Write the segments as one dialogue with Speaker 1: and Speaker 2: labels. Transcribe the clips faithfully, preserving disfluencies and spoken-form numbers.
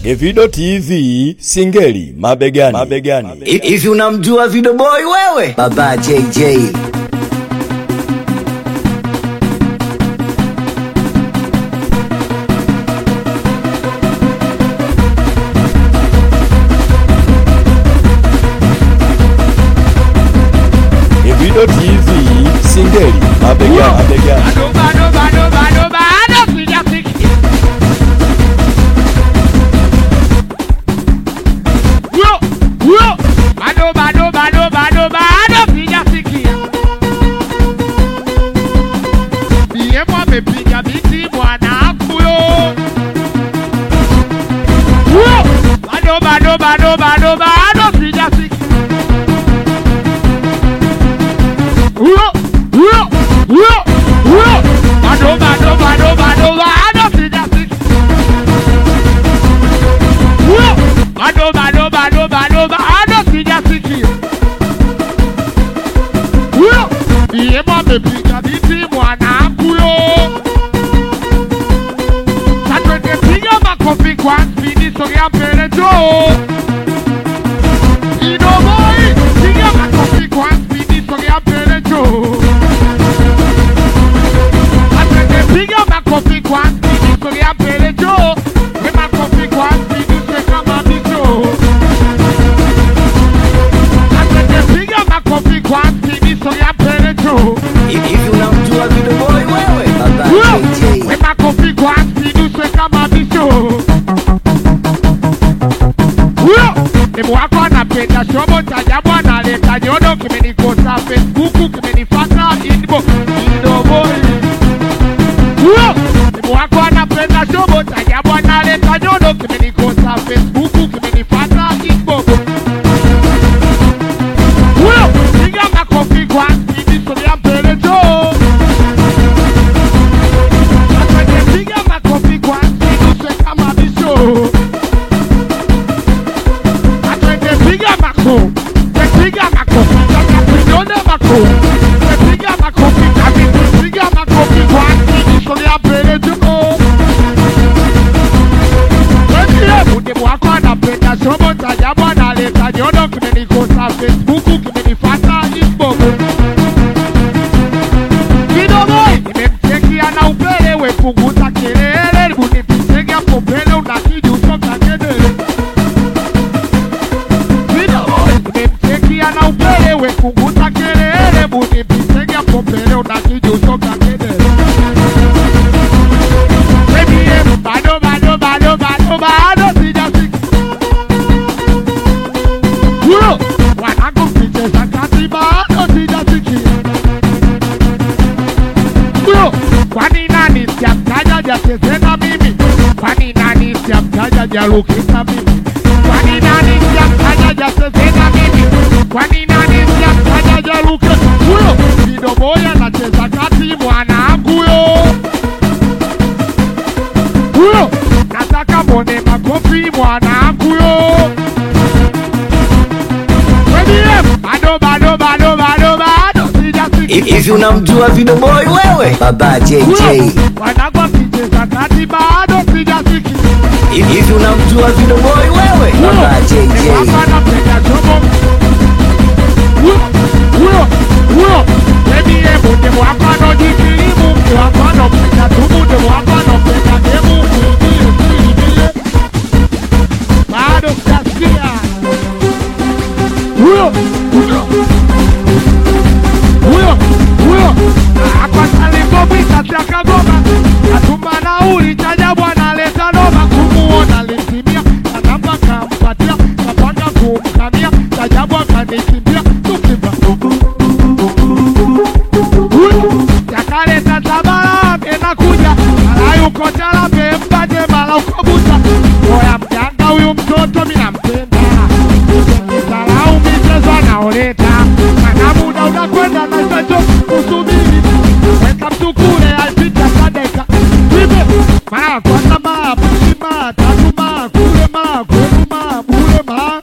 Speaker 1: Evido T V, Singeli, mabegani, mabegani.
Speaker 2: If unamjua Video Boy wewe, Baba J J.
Speaker 1: Evido T V, Singeli, mabegani, mabegani.
Speaker 3: Bado bado bado bado bado sijafiki. Yo yo bado bado bado bado bado sijafiki. Bie mwa mepiga biti mwana kuyo. Yo bado bado bado bado bado sijafiki. Yo yo yo yo bado bado bado bado bado sijafiki. Yo bado bado bado bado bado sijafiki. Yo bie mwa mepiga biti mwana kuyo. Satwende piga makofi kwa spidi sogea mbele joo. Video Boy piga makofi kwa spidi sogea mbele joo. Satwende piga makofi kwa spidi sogea mbele joo. We makofi kwa spidi seka mabicho. Satwende piga makofi kwa spidi sogea mbele joo.
Speaker 2: If unamjua Video Boy wewe, Baba J J.
Speaker 3: We makofi kwa spidi seka mabicho. Demu wako anapenda shobo tajabu analeta nyodo kimenikosa Facebook kimenifata inbox Video Boy. Demu wako anapenda shobo tajabu analeta nyodo kimenikosa Facebook kimenifata inbox. Piga makofi kwa spidi sogea mbele joo. Piga makofi kwa spidi seka mabisho. Piga mako, piga mako, piga mako, piga mako, piga mako, kwa nini sogea mbele joo. Wewe bude wako anapenda shobo tajabu analeta nyodo kimenikosa Facebook kimenifata inbox. Video Boy nimemchekia na upele we punguza kelele bunipitege hapo mbele unakiji usoka kedele. Na upele we punguza kelele bunipitege hapo mbele unakiji usoka kedele. Baby bado bado bado bado bado sijafiki. Huyo wanangu kicheza kati bado sijafiki. Huyo kwani nani siamtaja jacheze na mimi. Kwani nani siamtaja jalukita mimi. Kwani nani siamtaja jacheze na mimi. Kwani nani siamtaja jaluke. Huyo Video Boy anacheza kati mwanangu yo. Huyo nataka mwone makofi mwanangu yo. Bado bado bado bado bado sijafiki.
Speaker 2: If unamjua Video Boy wewe, Baba J J.
Speaker 3: Wanagwa kicheza kati bado sijafiki.
Speaker 2: If unamjua Video Boy wewe, Baba J J.
Speaker 3: Hapa napenda chomo. Huyo huyo baby ebo demu hapa no jikilimu. Demu hapa no penda tumu. Demu hapa no penda demu. Bado sijasikia. Huyo huyo huyo huyo akwa salingobi katiaka goma. Atuma nauli chajabu analeta noma. Kumuona litimia anamba kampatia. Kapanga kumkamia chajabu akanikimbia. Tukimba yakaleta tabara mena kuja. Mala yuko jala mbaje mala uko buta. Oya mjanga huyu mtoto mina mpenda. Salau michezo anaoleta. Mana muda unakwenda na sacho kusubiri. Weka mtukule alipita sadeka. Vibe maa kwanza maa pushi maa tatu maa kule maa kwenu maa bule maa.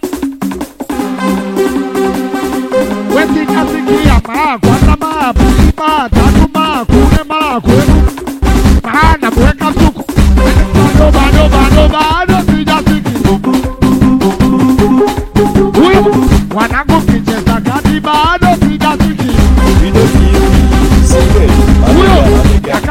Speaker 3: Wesi kasikia maa kwanza maa pushi maa tatu maa kule maa kwenu. Maa na mweka mtuku. Bado bado bado bado sijafiki.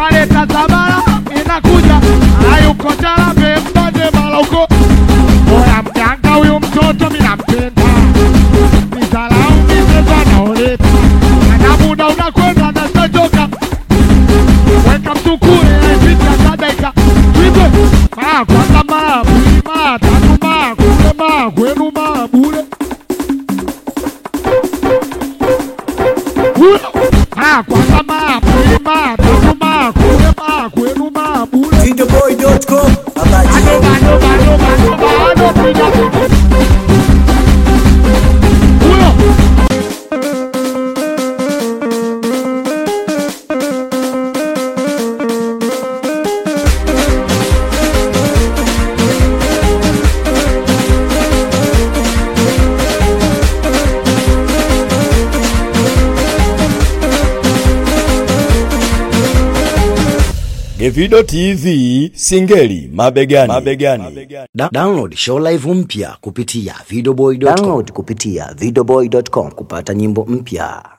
Speaker 3: unaleta zabara inakuja hayuko Charambe mpande mala uko. Oya mjanga huyu mtoto mimi nampenda. Nizalau michezo anaoleta. Na muda unakwenda na sajoka. Weka mtukule aipiti atadaika. Twibe maa kwanza maa buli maa tatu maa kule maa kwenu maa bule. Maa kwanza maa buli maa tatu maa kule maa kwenu maa bule.
Speaker 2: video boy dot com habari.
Speaker 3: Bado bado bado bado bado pija. Ulo.
Speaker 1: Davido T V Singeli mabegani, mabegani.
Speaker 2: Da download show live mpya kupitia videoboy dot com. Download kupitia videoboy dot com kupata nyimbo mpya.